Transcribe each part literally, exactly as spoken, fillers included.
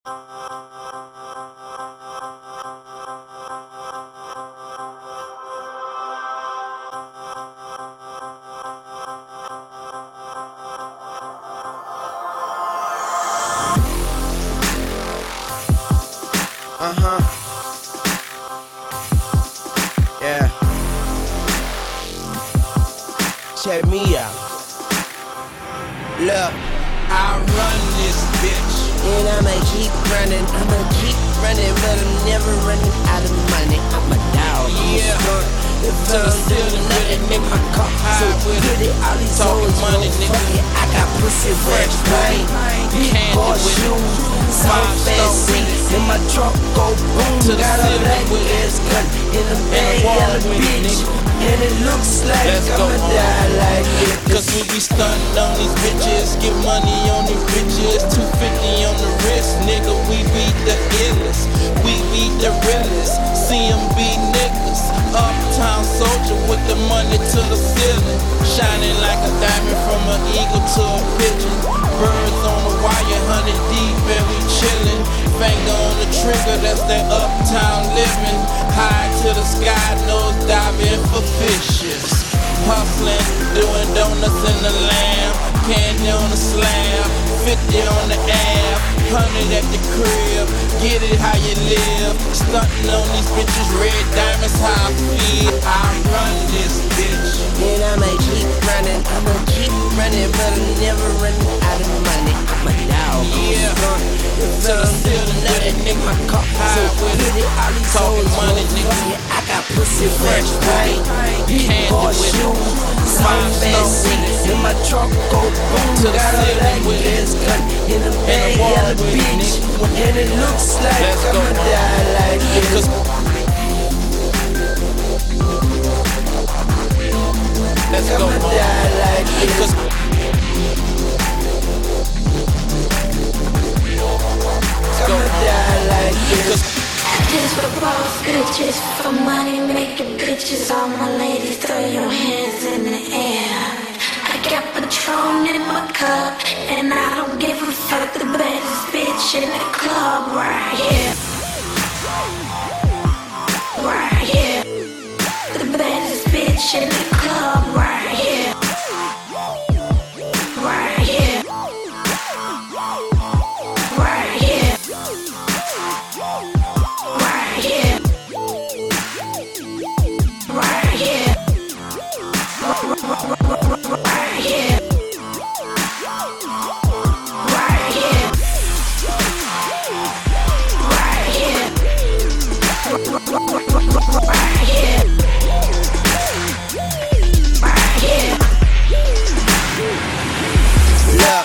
Uh-huh. Yeah. Check me out. Look, I run this bitch. and I'ma keep running, I'ma keep running, but I'm never running out of money. I'm a dog, Yeah. the To the thugs ceiling and nothing with it, in my car. high So with get it. it, all these Talking hoes money, won't nigga. fuck it. I got pussy, fresh paint, big Candy bar with it. shoes, so Five fancy. stone In my truck go boom, To the got a ceiling black with it. ass gun in a And bad a wall yellow with it, bitch. nigga. And it looks like Let's go. I'ma die like it. Cause we be stunting on these bitches, get money on these bitches. two fifty on the wrist, nigga, we be the illest. We be the realest, C M B niggas. Uptown soldier with the money to the ceiling. Shining like a diamond from an eagle to a pigeon. Birds on the wire, hundred deep and we chillin'. Finger on the trigger, that's that uptown living. High to the sky, nose diving for fishes. Hustling, doing donuts in the lamb. Candy on the slab, fifty on the ab, one hundred at the crib. Get it how you live. Stunting on these bitches, red diamonds, how I feel. I run this bitch. And I'ma keep running, I'ma keep running, but I'm never running out of money. I'm a dog, Yeah. the thugs ceiling, nothing in my car. high So with get it. it, all these Talking hoes money, won't nigga. fuck it. I got pussy, fresh paint, big Candy bar with it. shoes, so Five fancy. stone. In my truck go boom, To the got a ceiling black with it. ass gun in a bad wall yellow with it, bitch. nigga. And it looks like Let's go. I'ma die like this. Cause Let's go. I'ma die like this. Cause I'ma die like this. Just for boss bitches, for money making bitches. All my ladies, throw your hands in the air. I got Patron in my cup, and I don't give a fuck. The baddest bitch in the club right here. Right here. The baddest bitch in the club right here. Right here. Right here. Right here. Right here. Right here. Right here. Right here. Right here. Right here. Look.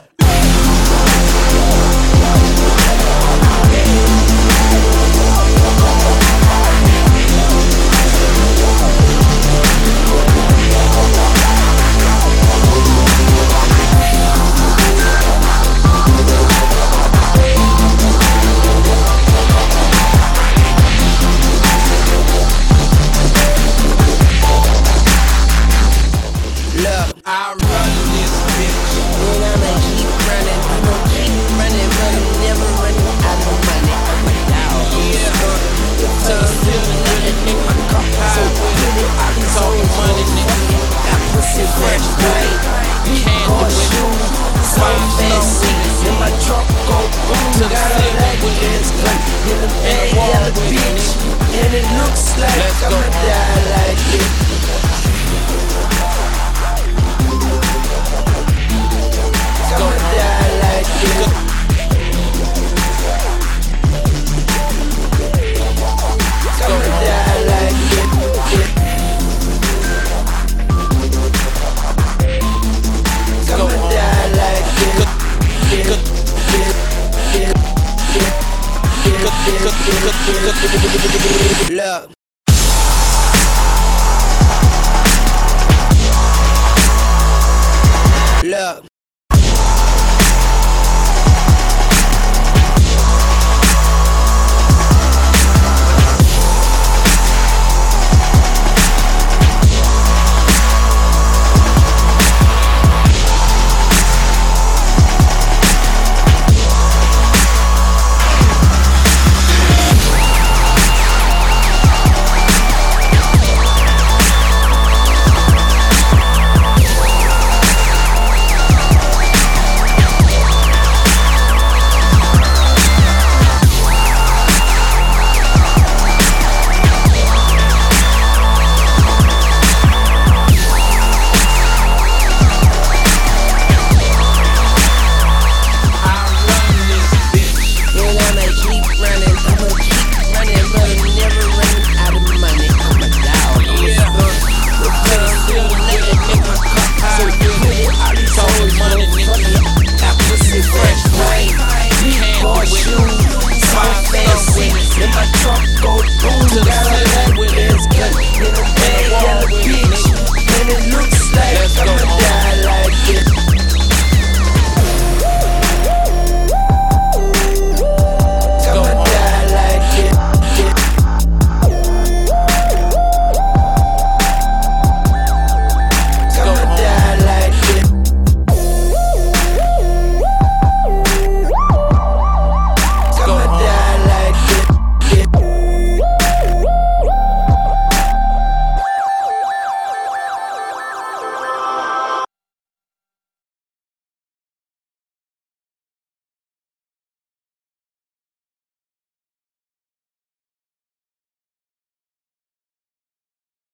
Look, I run this bitch. and I'ma keep running, I'ma keep running, but I'm never running out of money. I'm a dog, Yeah. the thugs ceiling, nothing in my car. So get it, all these Talking hoes money, won't nigga. fuck it. Got pussy, fresh paint, big Candy bar with it. shoes, so Five fancy. In my truck go boom, To the got a ceiling black with it. ass gun in a bad wall yellow with it, bitch. And it looks like Let's go. I'ma die like this. Go. I'ma die like this. I'ma die like this. I'ma die like this. Look.